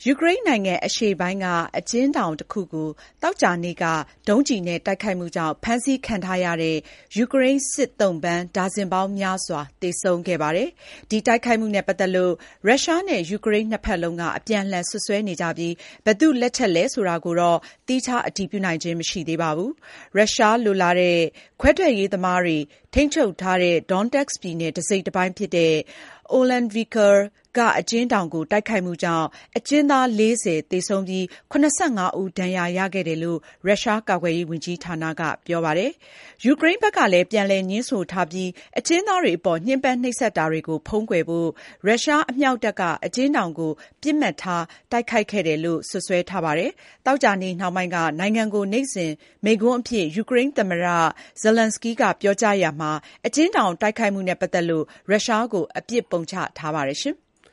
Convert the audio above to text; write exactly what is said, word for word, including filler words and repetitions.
ယူကရိန်းနိုင်ငံအရှေ့ပိုင်းကအကျဉ်းထောင်တစ်ခုကိုသောကြာနေ့ကဒုံးကျည်နဲ့တိုက်ခိုက်မှုကြောင့်ဖမ်းဆီးခံထားရတဲ့ယူကရိန်းစစ်သုံ့ပန်းဒါဇင်ပေါင်းများစွာသေဆုံးခဲ့ပါတယ်။ ဒီတိုက်ခိုက်မှုနဲ့ပတ်သက်လို့ရုရှားနဲ့ယူကရိန်းနှစ်ဖက်လုံးကအပြန်အလှန်စွပ်စွဲနေကြပြီးဘယ်သူ့လက်ချက်လဲဆိုတာကိုတော့သီးခြားအတည်ပြုနိုင်ခြင်းမရှိသေးပါဘူး။ ရုရှားလိုလားတဲ့ခွဲထွက်ရေးသမားတွေထိန်းချုပ်ထားတဲ့ Donetsk ပြည်နယ်တစိတ်တပိုင်းဖြစ်တဲ့ Olenivka ကအကျဉ်းထောင်ကိုတိုက်ခိုက်မှုကြောင့်အကျဉ်းသား လေးဆယ်သေဆုံးပြီး၇၅ ဦးဒဏ်ရာရခဲ့တယ်လို့ရုရှားကာကွယ်ရေးဝန်ကြီးဌာနကပြောပါတယ်။ ယူကရိန်းဘက်ကလည်းပြန်လည်ငြင်းဆိုထားပြီးအကျဉ်းသားတွေအပေါ်ညှဉ်းပန်းနှိပ်စက်တာတွေကိုဖုံးကွယ်ဖို့ရုရှားအမြောက်တပ်ကအကျဉ်းထောင်ကိုပစ်မှတ်ထားတိုက်ခိုက်ခဲ့တယ်လို့စွပ်စွဲထားပါတယ်။ သောကြာနေ့နှောင်းပိုင်းကနိုင်ငံကိုနေ့စဉ်မိန့်ခွန်းအဖြစ်ယူကရိန်းသမ္မတ Zelenskyy ကပြောကြားရာမှာအကျဉ်းထောင်တိုက်ခိုက်မှုနဲ့ပတ်သက်လို့ရုရှားကိုအပြစ်ပုံချထားပါတယ်။